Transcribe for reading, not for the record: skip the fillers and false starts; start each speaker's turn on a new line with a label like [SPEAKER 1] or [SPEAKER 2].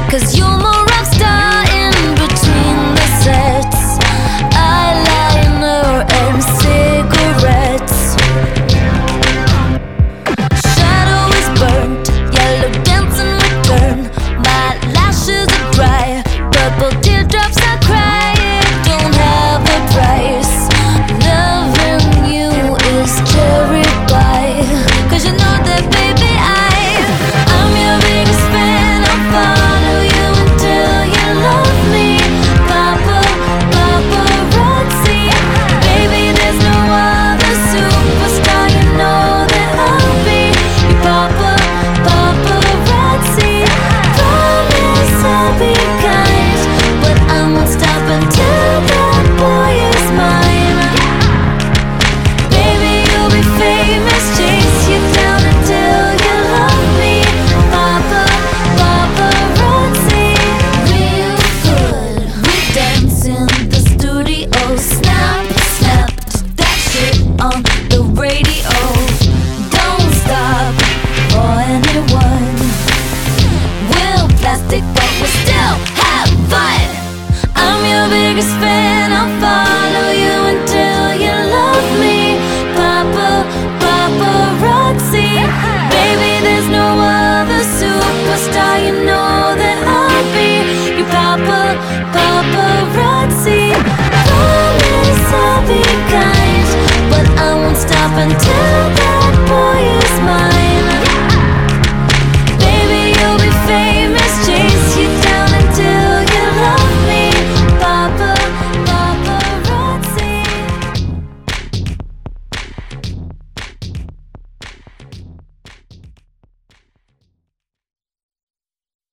[SPEAKER 1] 'cause you're my rock star in between the sets. Eyeliner and cigarettes. Shadow is burnt, yellow dancing return. My lashes are dry, purple teardrops are crying. Don't have a price. Loving you is cherry pie, 'cause you know that baby I'm your biggest fan. I'll follow you until you love me. Papa, paparazzi. Baby, there's no other superstar. You know that I'll be your papa, paparazzi. Promise I'll be kind, but I won't stop until that boy is mine. Baby, you'll be famous, chase you down until you love me. Papa, paparazzi. Real good. We dance in the studio. Snap, snapped that shit on the radio. Don't stop for anyone. We're plastic, but we still have fun. I'm your biggest fan. I'll follow you until you love me. Papa, paparazzi. Baby, there's no other superstar. You know that I'll be your papa, paparazzi. Promise I'll be kind, but I won't stop until